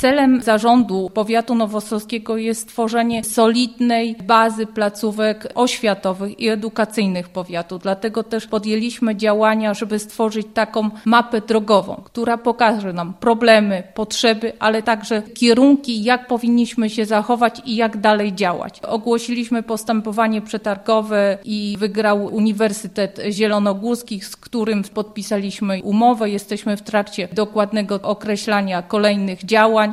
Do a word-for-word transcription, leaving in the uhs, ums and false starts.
Celem zarządu powiatu nowosolskiego jest stworzenie solidnej bazy placówek oświatowych i edukacyjnych powiatu. Dlatego też podjęliśmy działania, żeby stworzyć taką mapę drogową, która pokaże nam problemy, potrzeby, ale także kierunki, jak powinniśmy się zachować i jak dalej działać. Ogłosiliśmy postępowanie przetargowe i wygrał Uniwersytet Zielonogórski, z którym podpisaliśmy umowę. Jesteśmy w trakcie dokładnego określania kolejnych działań.